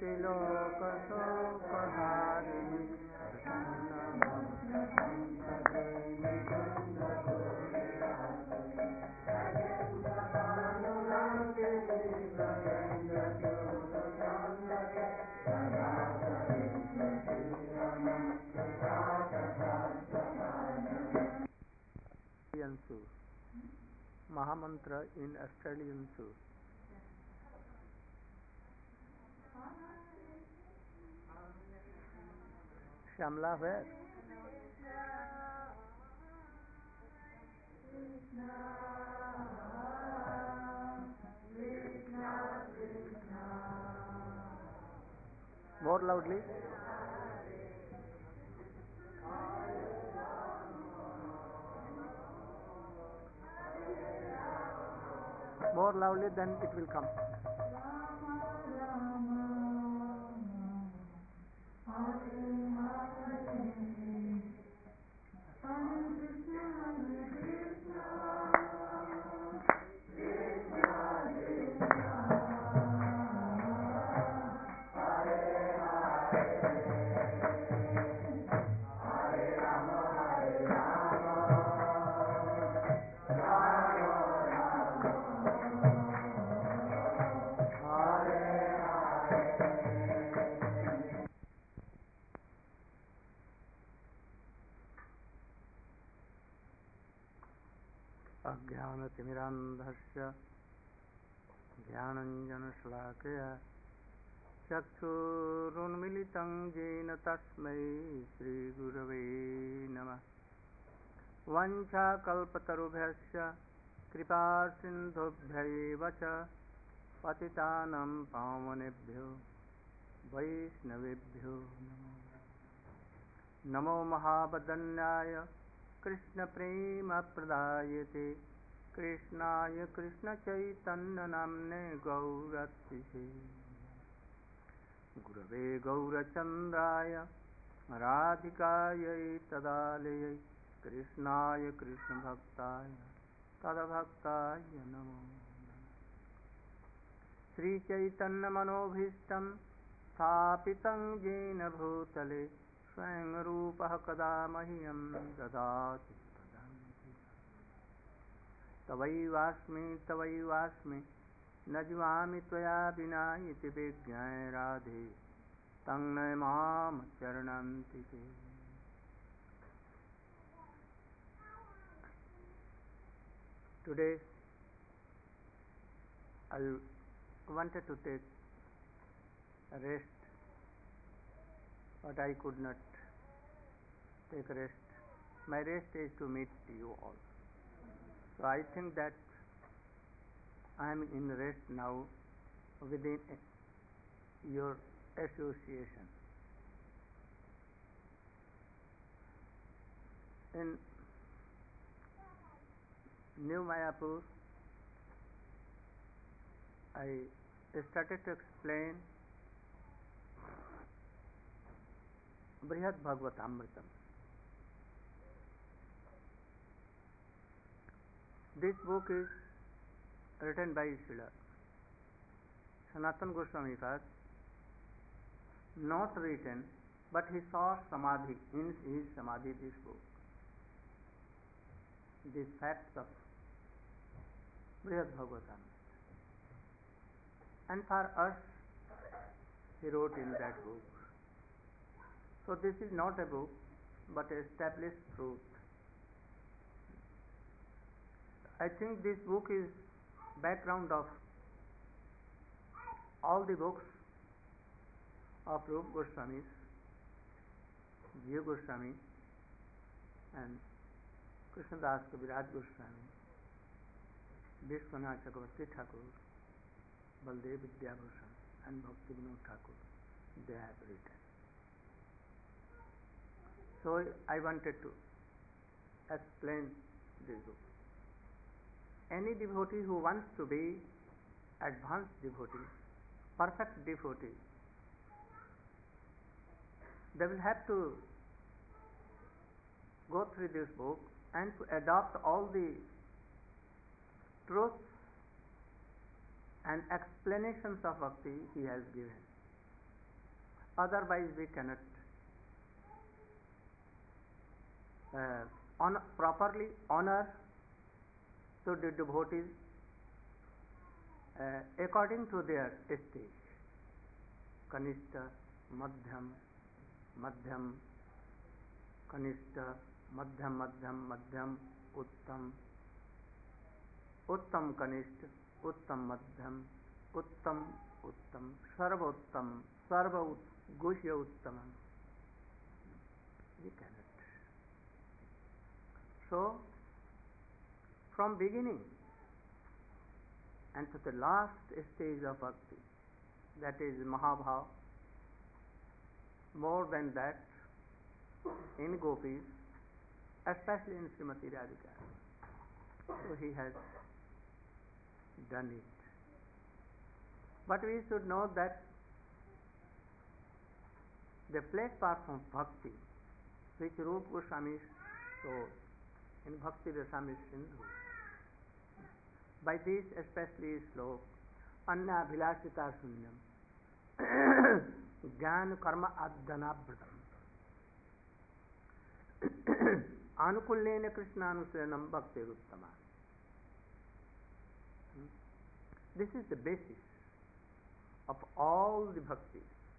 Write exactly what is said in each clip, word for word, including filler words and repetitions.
त्रिलोकशोकहारिणि Mahamantra in Australian Sioux. Shamla, where? More loudly. More loudly, then it will come. अज्ञानतिमिरान्धस्य ज्ञानञ्जनशलाकया चक्षुरुन्मिलितं येन तस्मै श्रीगुरवे नमः। वाञ्छाकल्पतरुभ्यश्च कृपासिन्धुभ्यैव च पतितानां पावनेभ्यो वैष्णवेभ्यो नमो नमो महावदन्याय कृष्णप्रेमप्रदायते कृष्णाय कृष्णचैतन्यनाम्ने गौरतिसे गुरवे गौरचन्द्राय राधिकायै तदालयै कृष्णाय कृष्णभक्ताय तद्भक्ताय नमो श्रीचैतन्यमनोभीष्टं स्थापितं येन भूतले स्वयं रूपः कदा मह्यं ददाति तवैवास्मि तवैवास्मि न जीवामि त्वया विना इति विज्ञाय राधे तं न मां चरणन्ति ते। Today I wanted to take a rest, but I could not take a rest. My rest is to meet you all. So I think that I am in rest now within your association. In New Mayapur, I started to explain Brihad Bhagavatamritam. This book is written by Srila Sanatana Goswami Pad, not written, but he saw Samadhi, in his Samadhi this book. These facts of Brihad Bhagavatam. And for us, he wrote in that book. So this is not a book, but established truth. I think this book is background of all the books of Rupa Goswami, Jiva Goswami, and Krishnadas Kaviraj Goswami, Vishwanath Chakravarti Thakur, Baldev Vidyabhushan, and Bhakti Vinod Thakur. They have written. So I wanted to explain this book. Any devotee who wants to be advanced devotee, perfect devotee, they will have to go through this book and to adopt all the truths and explanations of bhakti he has given. Otherwise, we cannot uh, on, properly honor to the devotees uh, according to their stage. Kanishta, Madhyam, Madhyam, Kanishta, Madhyam, Madhyam, Madhyam, Uttam, Uttam Kanishta, Uttam Madhyam, Uttam, Uttam, Sarva Uttam, Sarva Gushya Uttamam. We cannot. So, from beginning and to the last stage of bhakti, that is Mahabhav, more than that, in gopis, especially in Srimati Radhika. So he has done it. But we should know that the platform of bhakti, which Rupa Goswami showed in Bhakti Rasamrita Sindhu, by this especially slok, Anya Bhilasita Sunyam, Jnana Karma Adhanabhritam, Anukullena Krishnanusaranam Bhakti Uttama. This is the basis of all the bhaktis.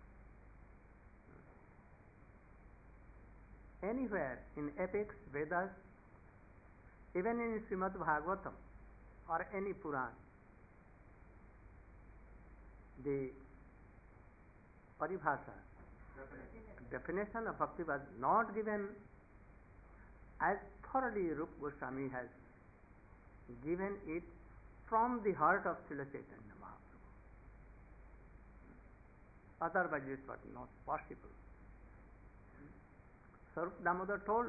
Anywhere in epics, Vedas, even in Srimad Bhagavatam or any Puran, the paribhasha, definition of bhakti was not given as thoroughly Rupa Goswami has given it from the heart of Srila Chaitanya Mahaprabhu. Otherwise it was not possible. Sarup Damodar told,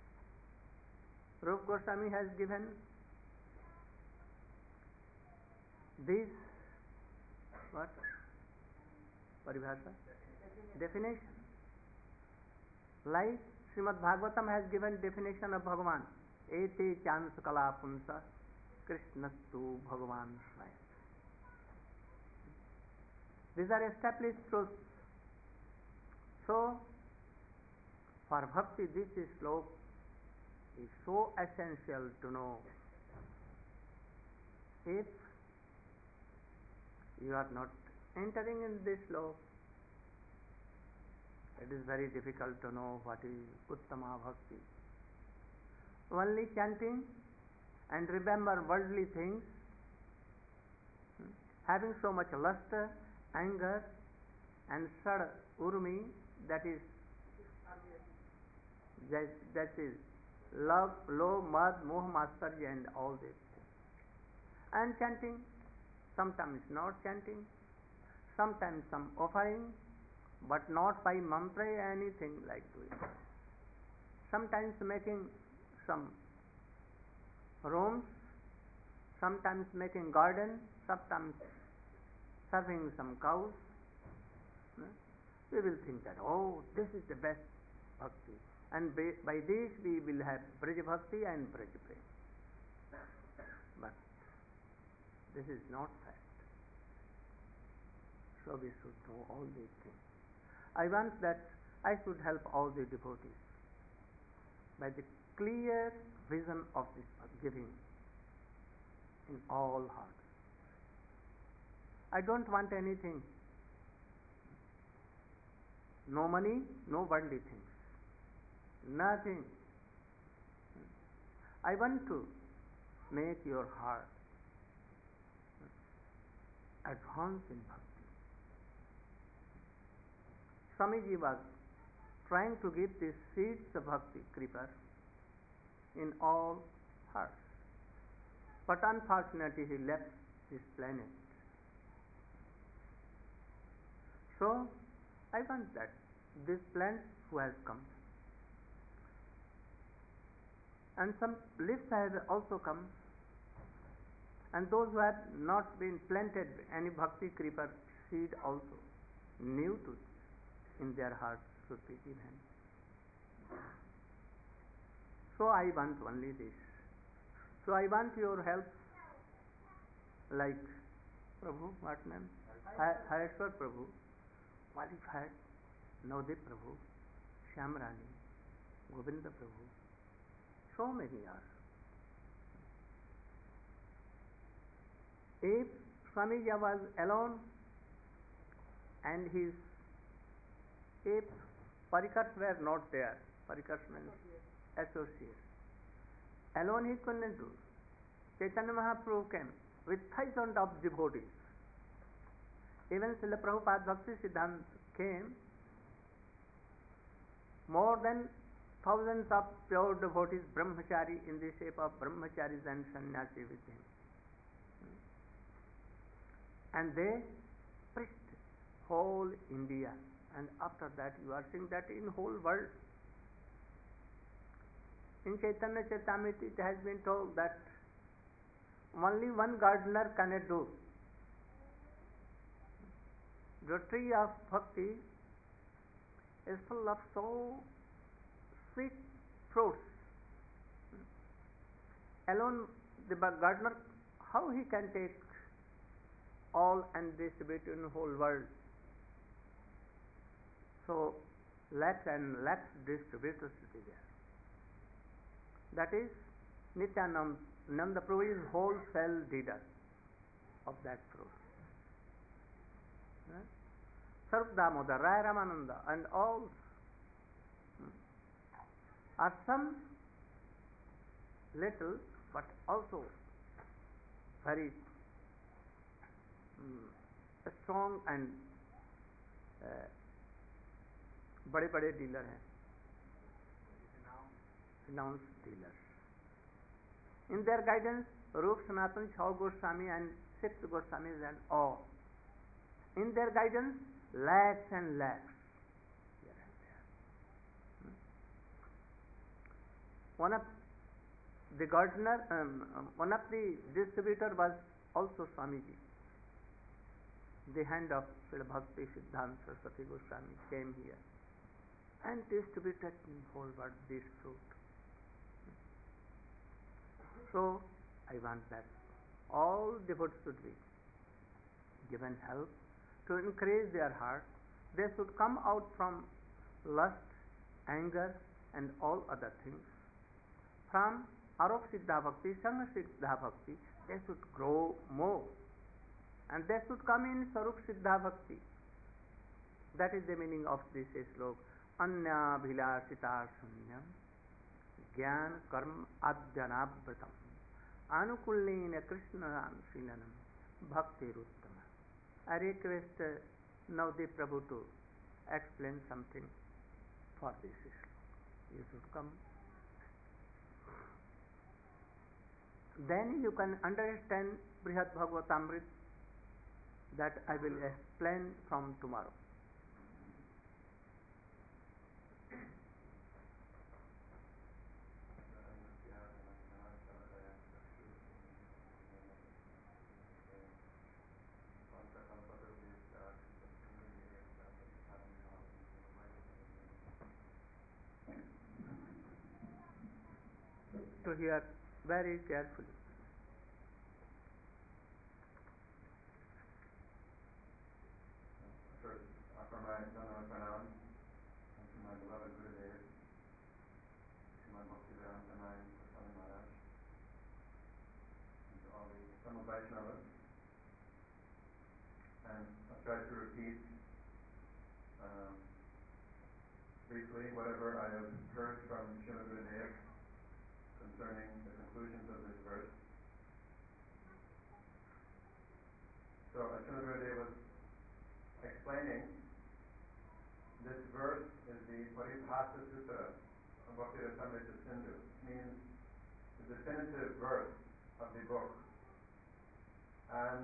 Rupa Goswami has given this, what? Paribhasha? Definition. Like Srimad Bhagavatam has given definition of Bhagavan. Ete chansa kala punsa Krishnastu Bhagavan Swayam. These are established truths. So, for bhakti, this slok is so essential to know. If you are not entering in this slok, it is very difficult to know what is Uttama Bhakti. Only chanting and remember worldly things, having so much lust, anger, and sad urmi, that is that, that is love, low, mud, moh, matsarya, and all these things. And chanting, sometimes not chanting, sometimes some offering, but not by mantra, anything like doing. Sometimes making some rooms, sometimes making garden, sometimes serving some cows. We will think that, oh, this is the best bhakti. And by, by this we will have Braj Bhakti and Braj Prem. But this is not fact. So we should know all these things. I want that I should help all the devotees by the clear vision of this giving in all hearts. I don't want anything. No money, no worldly things. Nothing. I want to make your heart advance in bhakti. Swamiji was trying to give these seeds of bhakti, kripa, in all hearts. But unfortunately he left this planet. So I want that this plant who has come, and some leaves have also come, and those who have not been planted any bhakti kripa seed also, new to in their hearts should be given. So I want only this. So I want your help, like Prabhu, what name? Hayeshwar Prabhu, qualified Navdeep Prabhu, Shyamrani, Govinda Prabhu, so many are. If Swamiji was alone and his, if Parikars were not there, Parikars means associates, alone he couldn't do. Chaitanya Mahaprabhu came with thousands of devotees. Even Srila Prabhupada Bhakti Siddhanta came, more than thousands of pure devotees, brahmachari, in the shape of brahmacharis and sannyasi with him. And they preached whole India. And after that you are seeing that in whole world. In Chaitanya Charitamrita it has been told that only one gardener cannot do. The tree of bhakti is full of so sweet fruits. Alone the gardener, how he can take all and distribute in the whole world? So lakhs and lakhs distributors will be there. That is Nityananda Nanda Prabhu is wholesale dealer of that fruit. Right? Sarup Damodar, Raya Ramananda and all are some little but also very um, strong and uh, बड़े बड़े dealer हैं, renowned dealers. In their guidance, Rup Sanatan, Chau Goswami and six Goswamis and all. In their guidance, lakhs and lakhs. Here and there. One of the gardener, um, one of the distributor was also Swamiji. The hand of Srila Bhakti Siddhanta Saraswati Goswami came here and distributed in whole world this fruit. So I want that all devotees should be given help to encourage their heart. They should come out from lust, anger and all other things. From Arop Siddha Bhakti, Sangha Siddha Bhakti, they should grow more. And they should come in Sarup Siddha Bhakti. That is the meaning of this slok. Anya bhilasita sunyam jnana karma adhyanabratam anukullena krishna ansinanam bhakti ruttama. I request uh, Navdeep Prabhu to explain something for this slok. You should come. Then you can understand Brihad Bhagavatamrit that I will explain from tomorrow. To hear very carefully. First, offer my Dandavat Pranam to my beloved Gurudev, Srimad Bhaktivedanta Swami Maharaj, and to all the Tamil Vaishnavas. And I'll try to repeat um, briefly whatever I have heard from Srimad Gurudev concerning the conclusions of this verse. So, as Srimad Gurudev was explaining, this verse is the Paribhasa Sutta of Bhakti Rasamrita Sindhu. It means the definitive verse of the book. And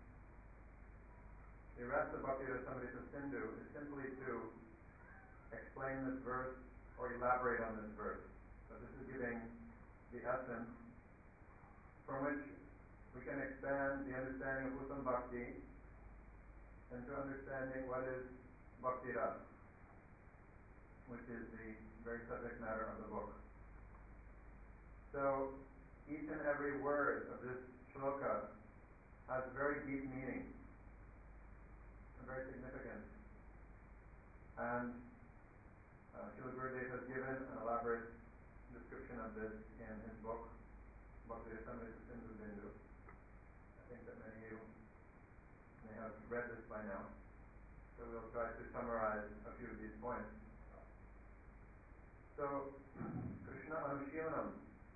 the rest of Bhakti Rasamrita Sindhu is simply to explain this verse or elaborate on this verse. So this is giving the essence from which we can expand the understanding of Uttam Bhakti into understanding what is Bhakti Ras, which is the very subject matter of the book. So each and every word of this shloka has very deep meaning and very significance. And uh, Srila Gurudev has given an elaborate description of this in his book, Bhakti Rasamrita Sindhu Bindu. I think that many of you may have read this by now. So we'll try to summarize a few of these points. So, Krishna Anushilanam.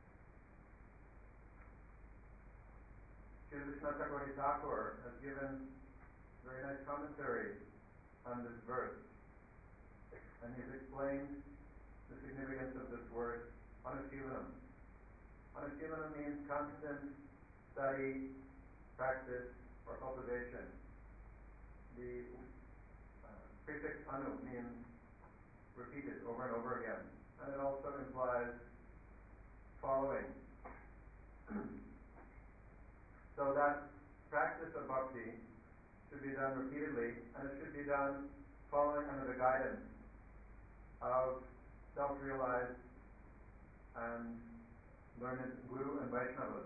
Srila Vishwanath Chakravarti Thakur has given very nice commentary on this verse. And he's explained the significance of this word, Anushilanam. Anushilanam means constant study, practice, or cultivation. The uh, prefix anu means repeated over and over again. And it also implies following. So that practice of bhakti should be done repeatedly, and it should be done following under the guidance of self-realized and learned Guru and Vaishnavas.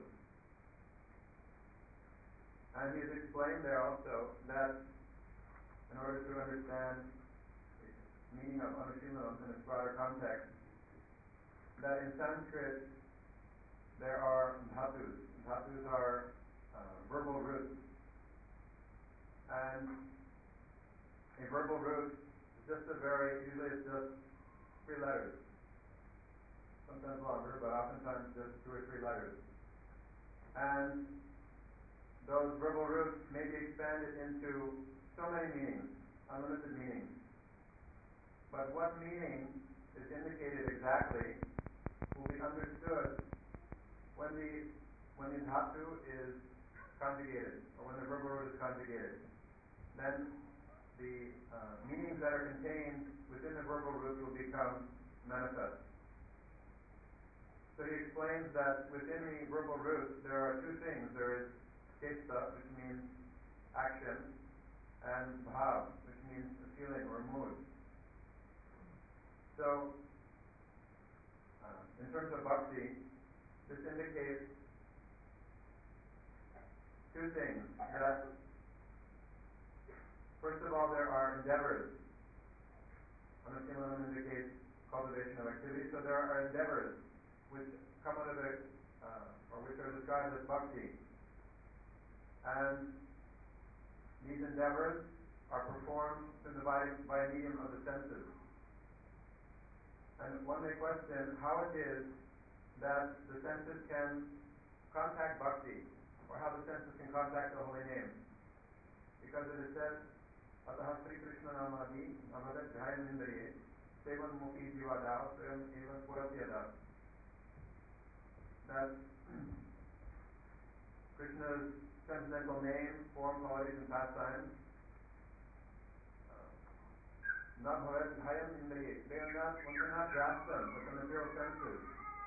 And he has explained there also that in order to understand the meaning of Anushilanam in its broader context, that in Sanskrit there are dhatus. Dhatus are uh, verbal roots. And a verbal root is just a very, usually it's just three letters. Sometimes longer, but oftentimes just two or three letters. And those verbal roots may be expanded into so many meanings, unlimited meanings. But what meaning is indicated exactly will be understood when the when the dhatu is conjugated, or when the verbal root is conjugated. Then the uh, meanings that are contained within the verbal root will become manifest. So he explains that within the verbal root there are two things. There is chesta, which means action, and bhav, which means a feeling or a mood. So, uh, in terms of bhakti, this indicates two things. That, first of all, there are endeavors. Anushilanam indicates cultivation of activity, so there are endeavors which come under the, uh, or which are described as bhakti. And these endeavors are performed through the by, by medium of the senses. And one may question how it is that the senses can contact bhakti, or how the senses can contact the holy name. Because it is said, Ataha Sri Krishna Namadi Namadat Jayam Indriye Sevan Mukhi Jivada Swayam Evan Puratyada. That Krishna's transcendental name, form, qualities, and pastimes not Bhavat Jayam Indriye. They are not, one cannot grasp them with the material senses.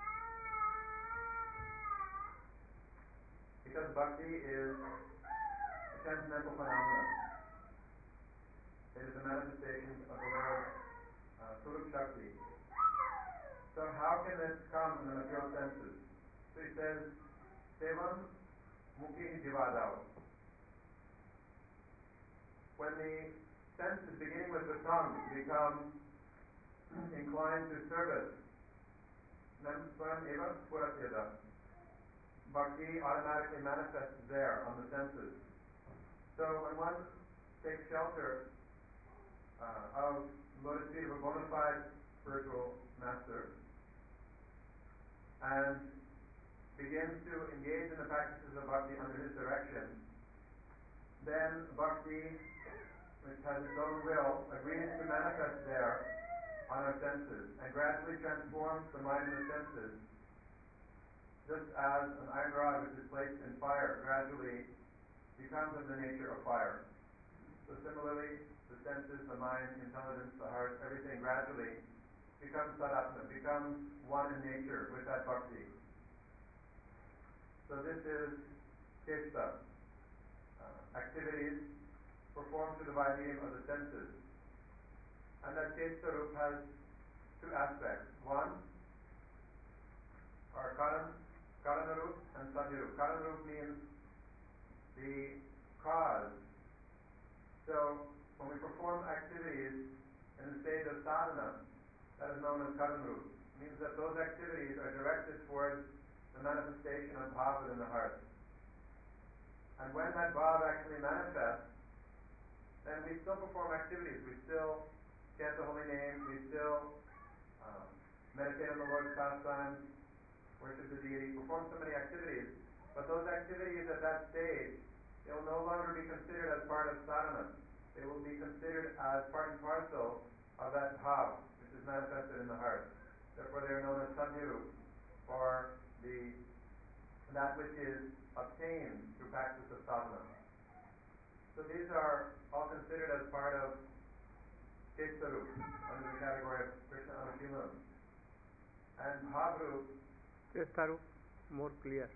Because bhakti is a transcendental phenomenon. It is a manifestation of the Lord's uh, Surup Shakti. So how can this come in the material senses? So he says, Sevam Mukhi Jivadao. When the senses beginning with the tongue become inclined to service, then Swam Eva Puratyada. Bhakti automatically manifests there on the senses. So when one takes shelter uh, of the lotus feet of a bona fide spiritual master and begins to engage in the practices of bhakti under his direction, then bhakti, which has its own will, agrees to manifest there on our senses and gradually transforms the mind and the senses, just as an iron rod which is placed in fire gradually becomes of the nature of fire. So similarly, the senses, the mind, intelligence, the heart, everything gradually becomes tadatma, becomes one in nature with that bhakti. So this is chesta, uh, activities performed through the by medium of the senses. And that chesta roop has two aspects. One are karan, karana roop and sanya roop. Karana roop means the cause. So when we perform activities in the stage of sadhana, that is known as karanrup. It means that those activities are directed towards the manifestation of bhava within the heart. And when that bhava actually manifests, then we still perform activities. We still chant the holy name, we still um, meditate on the Lord's pastimes, worship the deity, perform so many activities. But those activities at that stage, they will no longer be considered as part of sadhana. They will be considered as part and parcel of that bhava, which is manifested in the heart. Therefore they are known as sadhu, or the that which is obtained through practice of sadhana. So these are all considered as part of Chetsarup, under the category of Krishna Anushila. And Bhavrup, Chestarup, more clear.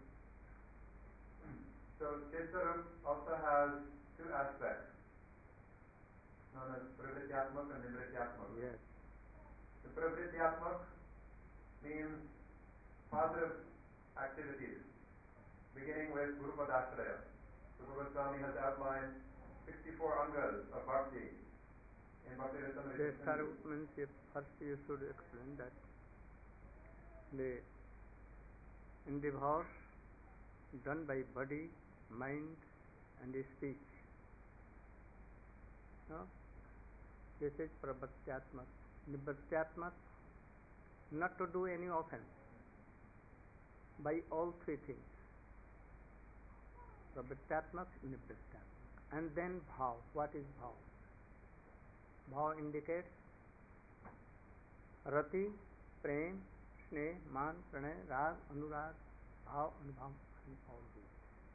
so Chetsarup also has two aspects, known as Pravrityatmak and Nivrityatmak. Yes. The Pravrityatmak means positive activities, beginning with Guru Padashraya. Rupa Goswami has outlined sixty-four angas of bhakti in Bhakti Rasamrita. Chestarup means if first you should explain that the endeavors done by body, mind and speech. No? This is Prabhatyatmak. Nibhatyatmak, not to do any offense by all three things. Prabhatyatmak, Nibhatyatmak. And then bhav. What is bhav? Bhav indicates rati, prem, sneh, man, pranay, rag, anurag, bhav, anubhav, and all these.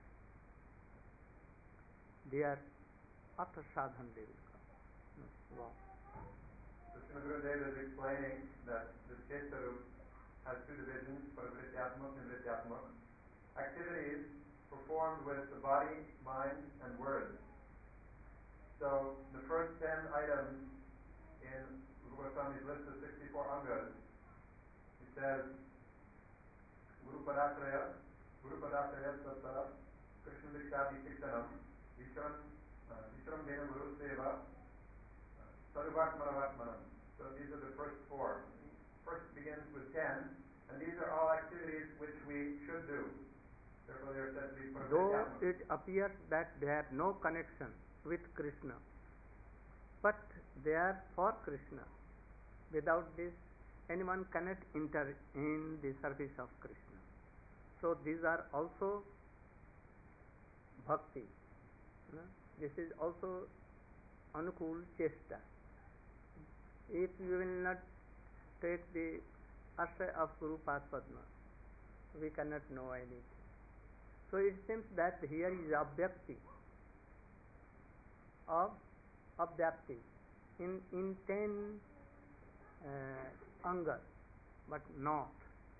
They are after sadhan they will come. Wow. So Srimad Gurudev is explaining that the Chetsarup has two divisions, Pravrityatmak and Nivrityatmak. Activities performed with the body, mind, and words. So the first ten items in Rupa Goswami's list of sixty-four angas, he says, Guru Padashraya, Guru Padashraya Sattva, Krishna Dikshadi Shikshanam, Vishram, Vishram Vena Guru Seva, Sarvatmanavatmanam. So these are the first four. First begins with ten, and these are all activities which we should do. Therefore they are said to be Though Pravrityatmak. it appears that they have no connection with Krishna, but they are for Krishna. Without this, anyone cannot enter in the service of Krishna. So these are also bhakti. No? This is also anukul chesta. If you will not take the ashray of Guru Padma, we cannot know anything. So it seems that here is abhyakti of abhyakti in in ten uh, angas, but not.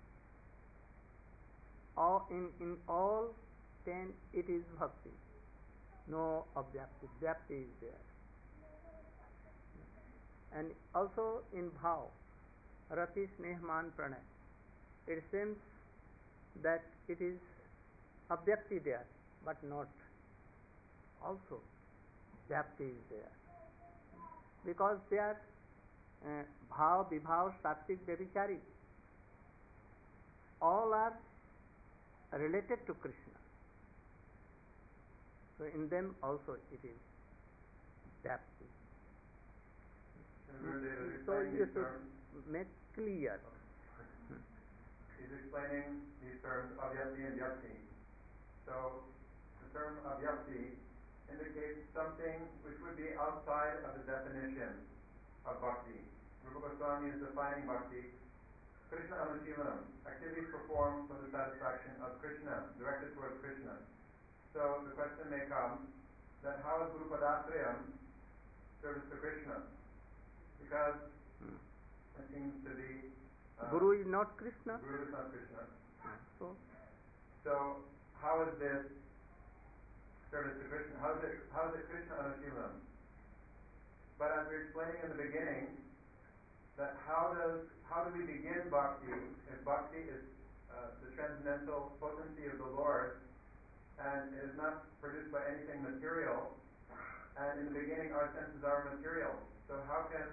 All in in all ten it is bhakti. No abhyakti. Vyakti is there. And also in bhav, rati, sneh, man, pranay. It seems that it is abhyakti there, but not. Also, vyakti is there. Because they are uh, bhav, vibhav, sattvik, vyabhichari. All are related to Krishna. So in them also it is vyakti. So you should make clear. He's explaining these terms, avyakti and vyakti. So the term avyakti indicates something which would be outside of the definition of bhakti. Rupa Goswami is defining bhakti, Krishna Anushila, activities performed for the satisfaction of Krishna, directed towards Krishna. So the question may come that how is Guru Padashrayam service to Krishna? Because Hmm. it seems to be uh, Guru is not Krishna. Guru is not Krishna. So, So how is this service to Krishna? How is it how is it Krishna Anushila? But as we were explaining in the beginning, that how does how do we begin bhakti if bhakti is uh, the transcendental potency of the Lord and it is not produced by anything material, and in the beginning our senses are material. So how can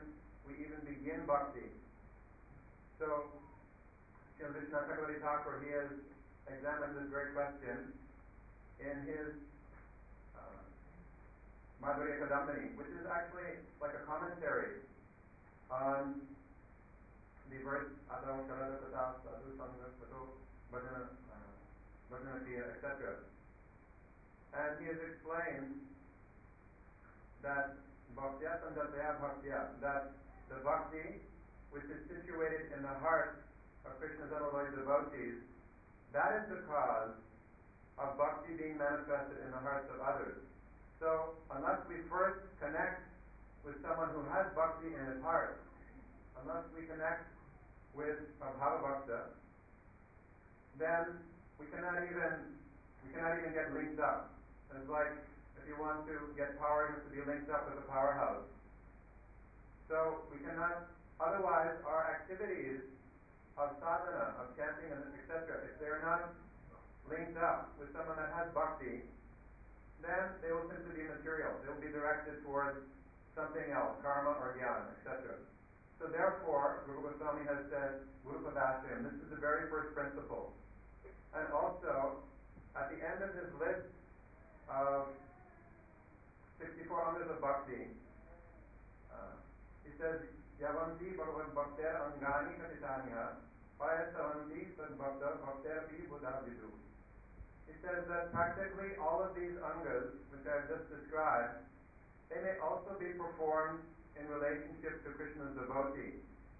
we even begin bhakti. So, you know, Vishnu Chakravarti Thakur, he has examined this very question in his uh, Madhurya Kadambini, which is actually like a commentary on the verse Adho Sharada Kata Sadhu Sangha Sato Bhajana uh, Bhajana Kriya, et cetera. And he has explained that Bhaktya Sanjataya Bhaktya, that the bhakti which is situated in the heart of Krishna's unalloyed devotees, that is the cause of bhakti being manifested in the hearts of others. So, unless we first connect with someone who has bhakti in his heart, unless we connect with a bhava bhakta, then we cannot even we cannot even get linked up. It's like if you want to get power, you have to be linked up with a powerhouse. So we cannot. Otherwise, our activities of sadhana, of chanting, and et cetera, if they're not linked up with someone that has bhakti, then they will simply be material. They will be directed towards something else, karma or jnana, et cetera. So therefore, Rupa Goswami has said, Guru Padashrayam, this is the very first principle. And also, at the end of his list of sixty-four angas of bhakti, uh, he says, Yavanti Bhagavad Bhakter Angani Katitaniha Payasavanti Sad Bhakta Bhakter Pi Buddha Vidu. He says that practically all of these angas, which I have just described, they may also be performed in relationship to Krishna's devotee.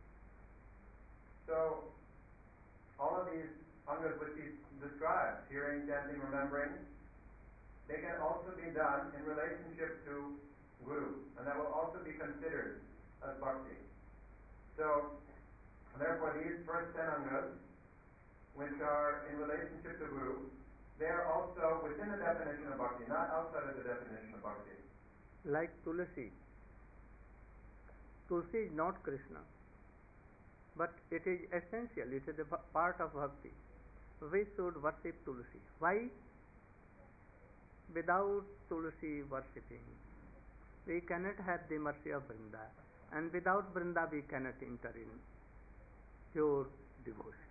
So, all of these angas which he described, hearing, chanting, remembering, they can also be done in relationship to Guru, and that will also be considered as bhakti. So, therefore these first ten angas, which are in relationship to Guru, they are also within the definition of bhakti, not outside of the definition of bhakti. Like Tulsi. Tulsi is not Krishna, but it is essential, it is a part of bhakti. We should worship Tulsi. Why? Without Tulsi worshipping, we cannot have the mercy of Vrinda, and without Vrinda we cannot enter in pure devotion.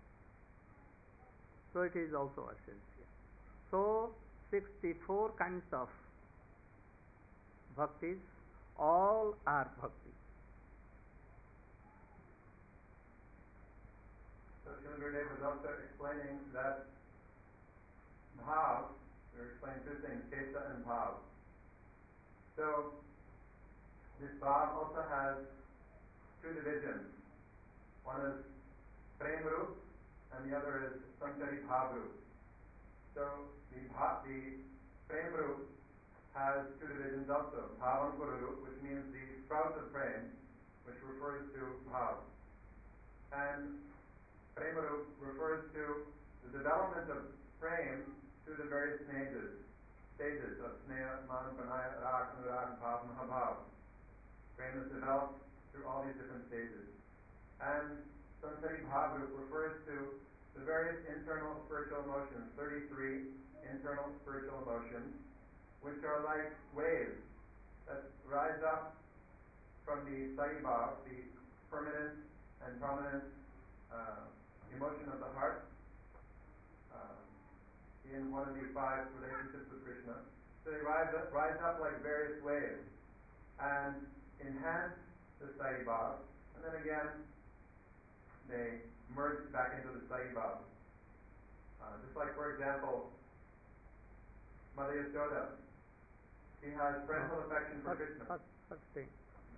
So it is also essential. So sixty-four kinds of bhaktis, all are bhakti. So Srila Gurudev was also explaining that bhav, we were explaining two things, cheta and bhav. So this bhav also has two divisions. One is prem roop and the other is samchari bhav roop. So the bhav, the prem roop has two divisions also. Bhav ankura roop, which means the sprout of prem, which refers to bhav. And prema roop refers to the development of prem through the various stages, stages of sneha, man, pranaya, rag, anurag, bhav, mahabhav. Prem is developed through all these different stages. And samsari bhav roop refers to the various internal spiritual emotions, thirty-three internal spiritual emotions, which are like waves that rise up from the sari bhav, the permanent and prominent uh, emotion of the heart, uh, in one of these five relationships with Krishna. So they rise up, rise up like various waves and enhance the sari bhav, and then again they merge back into the sari bhav. Uh, just like, for example, Mother Yashoda, she has parental affection for First, Krishna. first, first thing.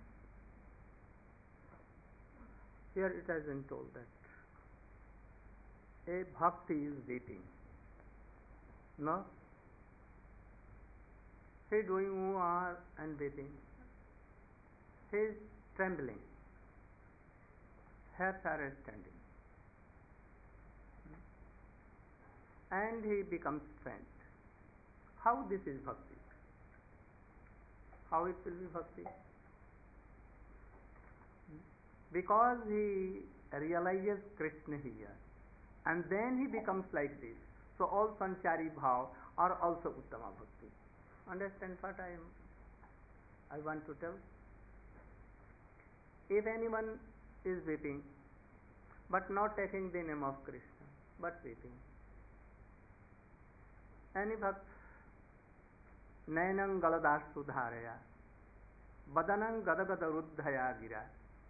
Here it has been told that a bhakti is weeping. No? He is doing ooh and weeping. He is trembling. Hairs are standing. And he becomes faint. How this is bhakti? How it will be bhakti? Because he realizes Krishna here, and then he becomes like this. So all sanchari bhav are also uttama bhakti. Understand what I am? I want to tell. If anyone is weeping, but not taking the name of Krishna, but weeping, any bhakt, nayanam galadastu dharaya, badanam gadagada ruddhaya gira.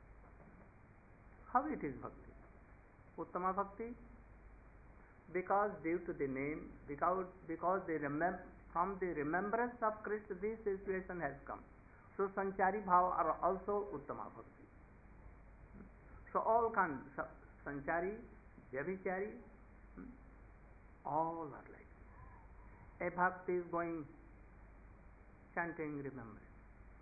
How it is bhakti? Uttama bhakti? Because due to the name, because, because they remember, from the remembrance of Krishna, this situation has come. So sanchari bhava are also uttama bhakti. So all kinds, sanchari, vyabhichari, all are like this. A bhakti is going chanting remembrance.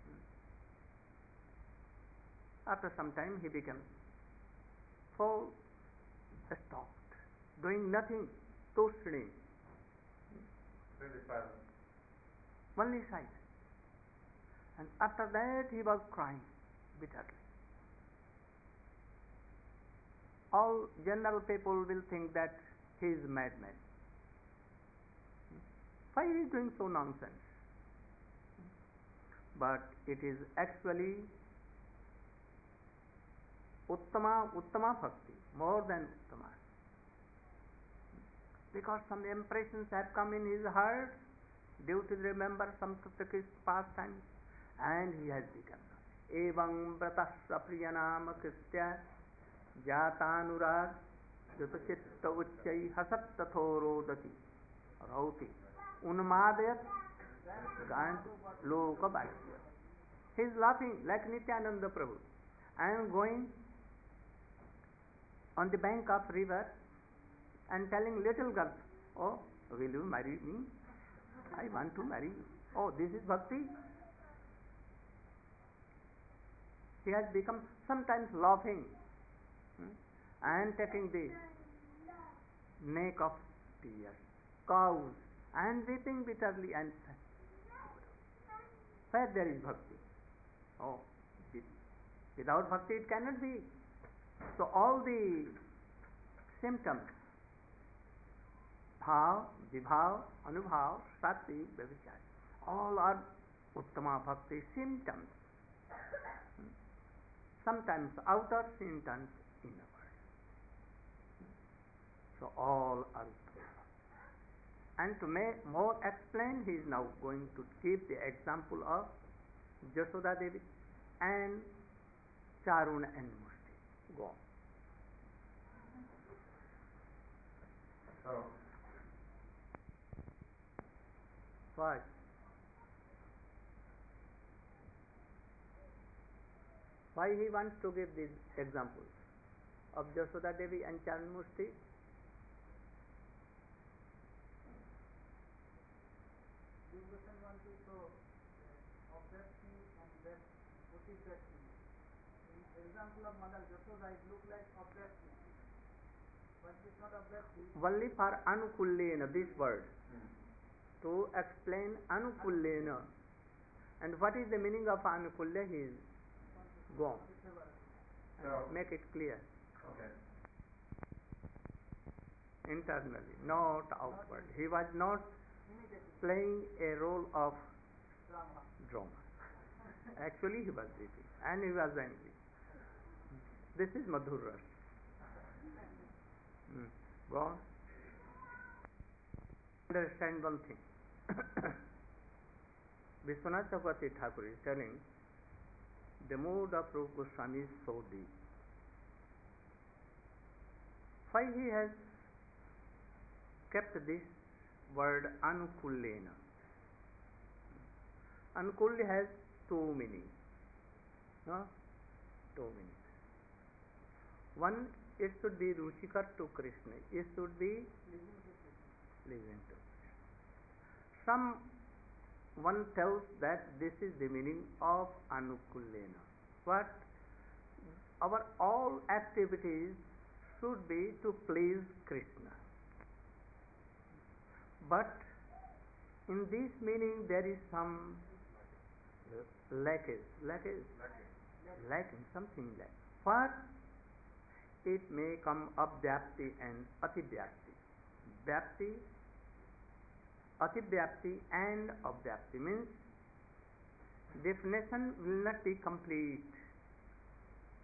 After some time he becomes full, stopped, doing nothing, tushning. Really silent. Only silent. And after that he was crying bitterly. All general people will think that he is a madman. Why he is doing so nonsense? But it is actually Uttama, Uttama Bhakti, more than Uttama. Because some impressions have come in his heart due to remember some Krishna's pastimes, and he has become. Evam vratasya priyanama kristya jatanurag yutachitta uchchai hasattathorodati rauti unmadayat gant lokabhashya. He is laughing like Nityananda Prabhu. I am going on the bank of river and telling little girls, oh, will you marry me? I want to marry you. Oh, this is bhakti. He has become sometimes laughing hmm, and taking the neck of tears, cows, and weeping bitterly and where there is bhakti. Oh, without bhakti it cannot be. So all the symptoms, bhav, vibhav, anubhav, sati, vyabhichari, all are uttama bhakti symptoms. Sometimes outer, sometimes inward. So all are uttama. And to make more explain, he is now going to give the example of Jashoda Devi and Charuna and Mushti. Go on. So, Why? Why he wants to give these examples of Jashoda Devi and Charuna Mushti? Devotion want to show uh, of that thing and that what is that thing. In example of Mother Jashoda, it look like of that thing, but it is not of that thing. Only for anukullena, this word, hmm. to explain anukullena. And what is the meaning of anukulla? He is gone. So, make it clear. Okay. Internally, not outward. He was not playing a role of drama. Actually, he was weeping and he was angry. This is Madhur Ras. Hmm. Go on. Understand one thing. Vishwanath Chakravarti Thakur is telling the mood of Rupa Goswami is so deep. Why he has kept this word anukullena? Anukulli has two meanings. No? Two meanings. One, it should be ruchikar to Krishna. It should be pleasing to Krishna. Some one tells that this is the meaning of anukullena. What? Our all activities should be to please Krishna. But in this meaning there is some lackage, lackage, lacking, something like. What? It may come up Vyapti and Ativyapti. Vyapti, Ativyapti and Avyapti means definition will not be complete.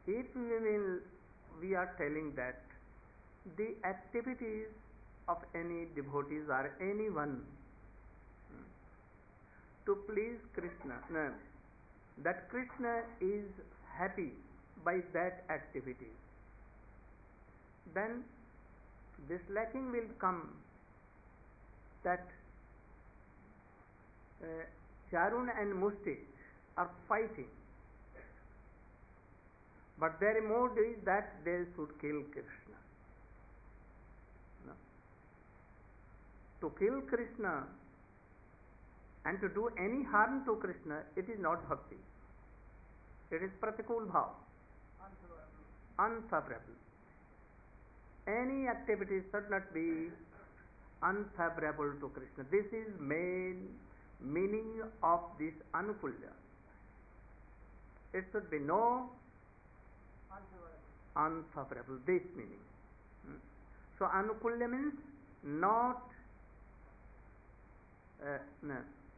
if we will, we are telling that the activities of any devotees or anyone hmm, to please Krishna, no, that Krishna is happy by that activity, then this lacking will come that uh, Charun and Mushtik are fighting, but their mode is that they should kill Krishna. No? To kill Krishna and to do any harm to Krishna, it is not bhakti. It is pratikul bhav, unfavorable. Any activity should not be unfavorable to Krishna. This is main meaning of this anukulya. It should be no unfavorable. This meaning. Hmm. So anukulya means not uh, no.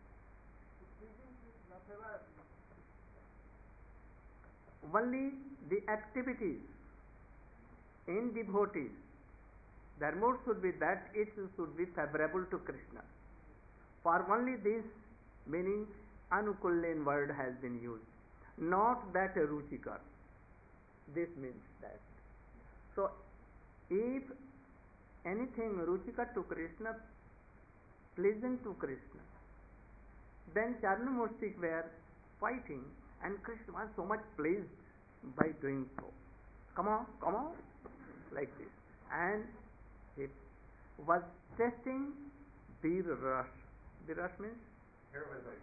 Only the activities in devotees, their mood should be that it should be favorable to Krishna. For only this meaning anukulyan word has been used, not that ruchikar. This means that. So if anything ruchikar to Krishna, pleasing to Krishna, then Charnu Mushtik were fighting and Krishna was so much pleased by doing so. Come on, come on, like this. And he was testing Bir Ras. Bir Ras means? Heroism.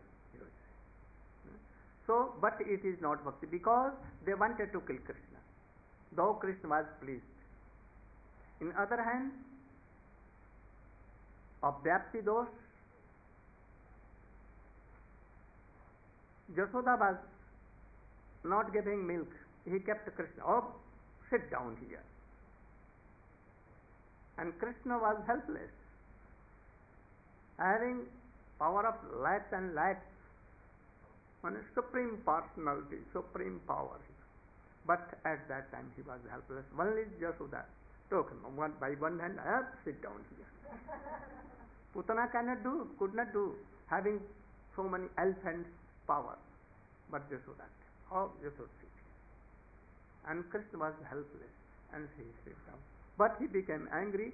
So, but it is not bhakti because they wanted to kill Krishna, though Krishna was pleased. In other hand, Abhyapti dosh, Jasoda was not giving milk. He kept Krishna, oh, sit down here. And Krishna was helpless, having power of lakhs and lakhs, one supreme personality, supreme power. But at that time he was helpless. Only Jasoda took him one by one hand, ah, sit down here. Putana cannot do, could not do, having so many elephants' power. But Jasoda, oh, Jasoda sit here. And Krishna was helpless, and he sit down. But he became angry.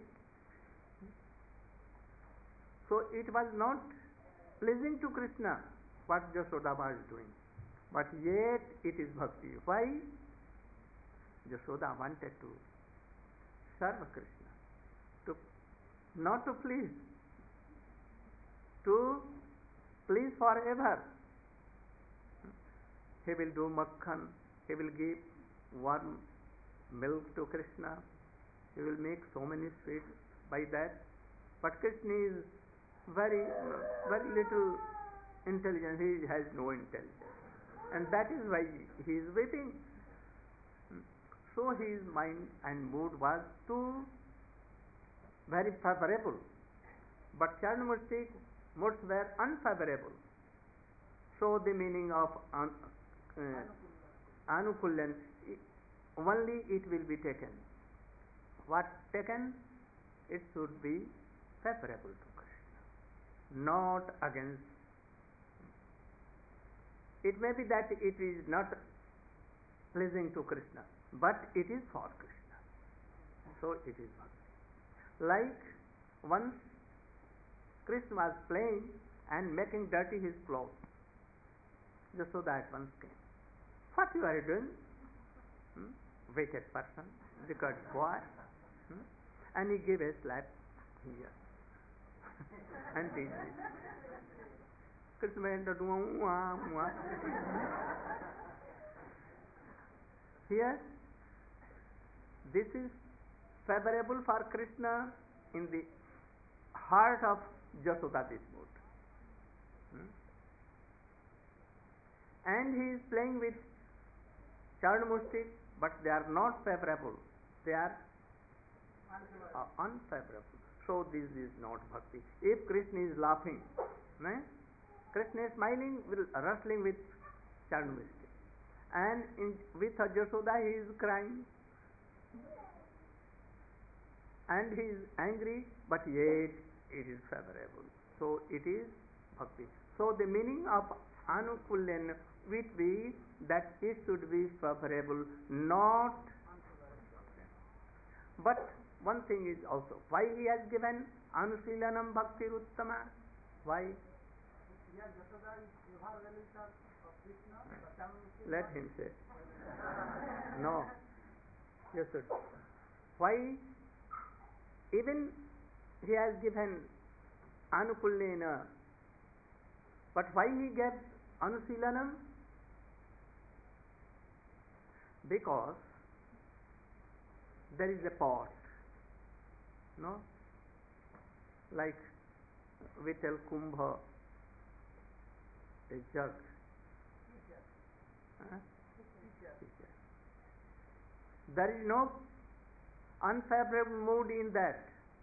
So it was not pleasing to Krishna what Jasoda was doing. But yet it is bhakti. Why? Jasoda wanted to serve Krishna, to not to please, to please forever. He will do makhan, he will give warm milk to Krishna, he will make so many sweets by that. But Krishna is very, very little intelligent, he has no intelligence. And that is why he is weeping. So his mind and mood was too very favorable. But Charnamurti moods were unfavorable. So the meaning of an, uh, anukulyan, only it will be taken. What taken? It should be favorable to Krishna, not against. It may be that it is not pleasing to Krishna, but it is for Krishna. So it is bhakti. Like once Krishna was playing and making dirty his clothes. Jasoda at once came. What you are doing? Hmm? Wicked person, wicked boy. Hmm? And he gave a slap here. And did this. Krishna went to mwah, mwah. Here, this is favorable for Krishna in the heart of Jasoda, this mood. Hmm? And he is playing with Charnamurti, but they are not favorable. They are uh, unfavorable. So this is not bhakti. If Krishna is laughing, né? Krishna is smiling, will wrestling with Charnamurti. and in, with Yashoda he is crying, and he is angry, but yet it is favorable. So it is bhakti. So the meaning of anukulyan would be that it should be favorable, not. But one thing is also, why he has given anusilanam bhakti uttama? Why? Here Yashoda is ever well-wisher of Krishna, but Chamanukya Let him say. No. You should. Why? Even he has given anukulyena, but why he gave anusilanam? Because there is a pot, no? Like we tell kumbha, a jug. teacher, Huh? teacher. There is no unfavorable mood in that.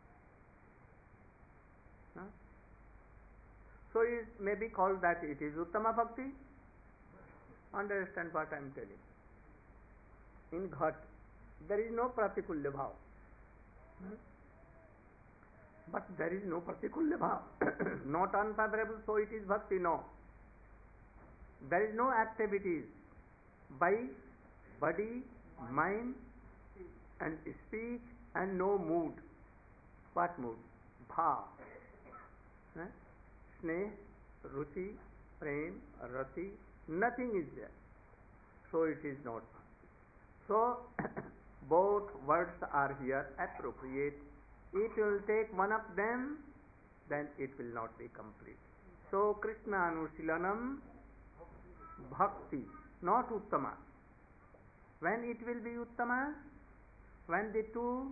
Huh? So it may be called that it is Uttama Bhakti. Understand what I am telling. In Ghat, there is no Pratikulya Bhav. Hmm? But there is no Pratikulya Bhav. Not unfavorable, so it is Bhakti, no. There is no activities by body, mind and speech, and no mood. What mood? Bhav. Eh? Sneh, Ruchi, Prem, Rati, nothing is there. So it is not Bhakti. So both words are here appropriate. If you will take one of them, then it will not be complete. So Krishna Anusilanam Bhakti, not Uttama. When it will be Uttama? When the two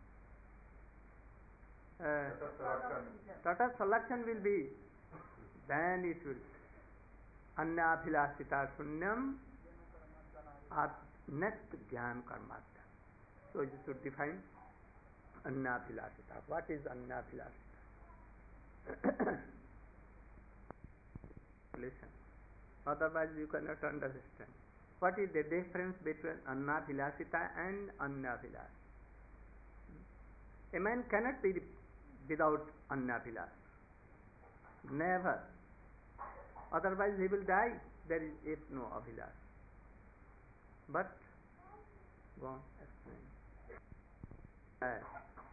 uh, Tata selection will be, then it will. Annabhilasita Sunyam or next Jnana Karmadha. So you should define Annabhilasita. What is Annabhilasita? Listen. Otherwise you cannot understand. What is the difference between Annabhilasita and Annabhilas? A man cannot be without Annabhilas. Never. Otherwise he will die. There is if no Abhilas. But, go on, explain. Uh,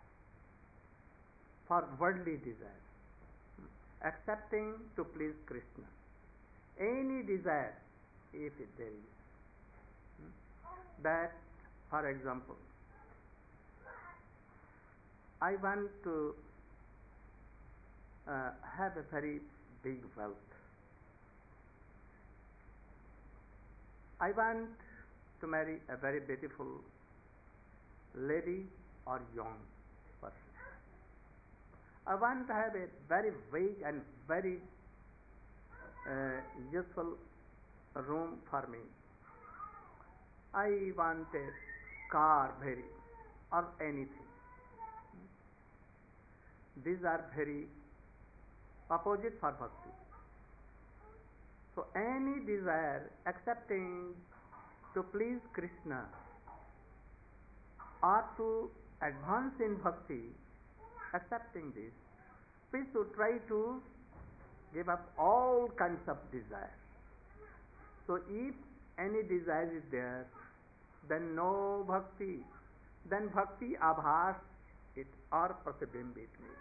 for worldly desire, accepting to please Krishna. Any desire, if it there is, that, for example, I want to uh, have a very big wealth. I want to marry a very beautiful lady or young person. I want to have a very big and very uh, useful room for me. I want a car very or anything. These are very opposite for bhakti. So any desire accepting to please Krishna or to advance in bhakti, accepting this, we should try to give up all kinds of desire. So if any desire is there, then no bhakti. Then bhakti abhas it or pratibimbit means.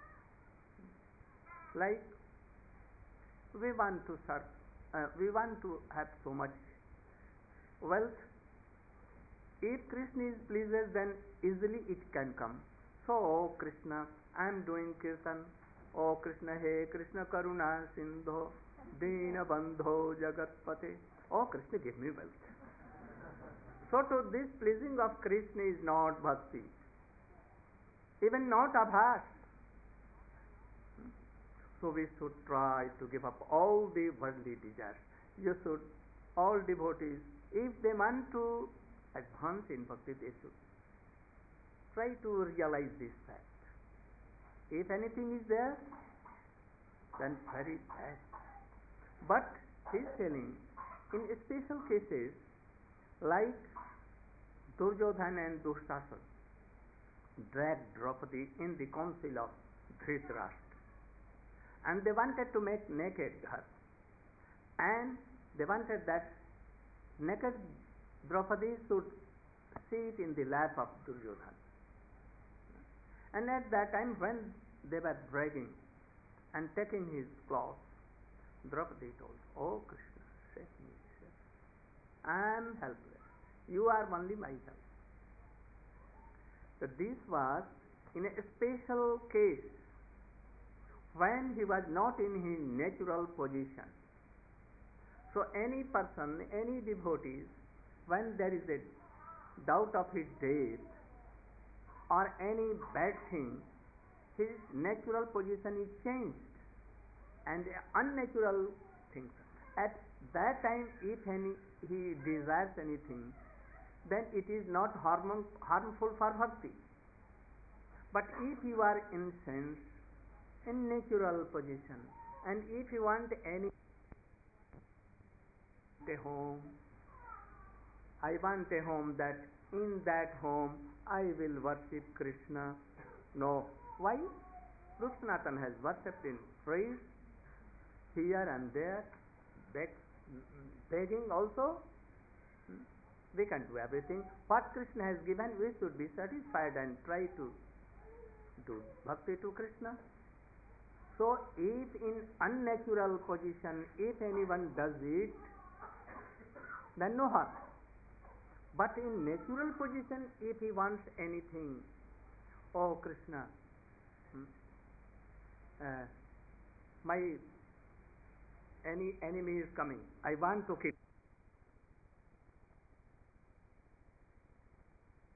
Like we want to serve, uh, we want to have so much wealth. If Krishna is pleased, then easily it can come. So, oh Krishna, I am doing kirtan. Oh Krishna, hey Krishna Karuna Sindho Dina Bandho Jagatpate. Oh Krishna, give me wealth. So to this pleasing of Krishna is not bhakti, even not abhas. So we should try to give up all the worldly desires. You should, all devotees, if they want to advance in bhakti, they should try to realize this fact. If anything is there, then very bad. But he is telling In special cases like Duryodhana and Dushasana dragged Draupadi in the council of Dhritarashtra, and they wanted to make naked her, and they wanted that naked Draupadi should sit in the lap of Duryodhana. And at that time when they were dragging and taking his clothes, Draupadi told, "Oh Krishna, save me, save me. I am helpless. You are only my help." So this was in a special case when he was not in his natural position. So any person, any devotees, when there is a doubt of his death or any bad thing, his natural position is changed and unnatural things. At that time, if any he desires anything, then it is not harm, harmful for bhakti. But if you are in sense, in natural position, and if you want any a home, I want a home that in that home I will worship Krishna. No. Why? Rukshanatan has worshipped in praise here and there, beg, begging also. We can do everything. What Krishna has given, we should be satisfied and try to do bhakti to Krishna. So, if in unnatural position, if anyone does it, then no harm. But in natural position, if he wants anything, oh Krishna, hmm, uh, my any enemy is coming, I want to kill.